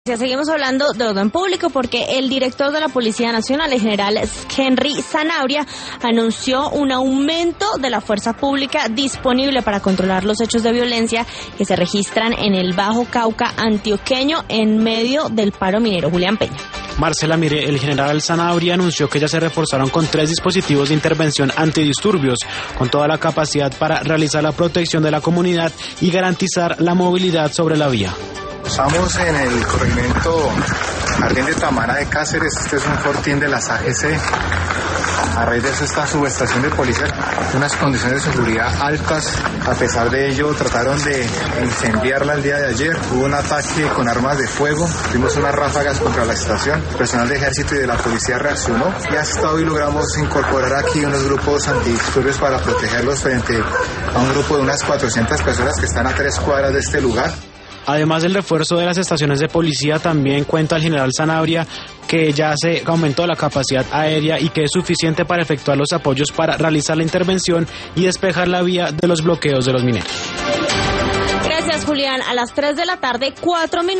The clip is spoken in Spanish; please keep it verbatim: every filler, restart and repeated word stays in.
Ya seguimos hablando de orden público porque el director de la Policía Nacional, el general Henry Zanabria, anunció un aumento de la fuerza pública disponible para controlar los hechos de violencia que se registran en el Bajo Cauca antioqueño en medio del paro minero. Julián Peña. Marcela, mire, el general Zanabria anunció que ya se reforzaron con tres dispositivos de intervención antidisturbios, con toda la capacidad para realizar la protección de la comunidad y garantizar la movilidad sobre la vía. Estamos en el corregimiento Jardín de Tamara de Cáceres. Este es un fortín de las A G C. A raíz de eso está subestación de policía, unas condiciones de seguridad altas. A pesar de ello trataron de incendiarla el día de ayer. Hubo un ataque con armas de fuego, tuvimos unas ráfagas contra la estación. El personal de ejército y de la policía reaccionó y hasta hoy logramos incorporar aquí unos grupos antidisturbios para protegerlos frente a un grupo de unas cuatrocientas personas que están a tres cuadras de este lugar. Además del refuerzo de las estaciones de policía, también cuenta el general Zanabria que ya se aumentó la capacidad aérea y que es suficiente para efectuar los apoyos para realizar la intervención y despejar la vía de los bloqueos de los mineros. Gracias, Julián. A las tres de la tarde, cuatro minutos.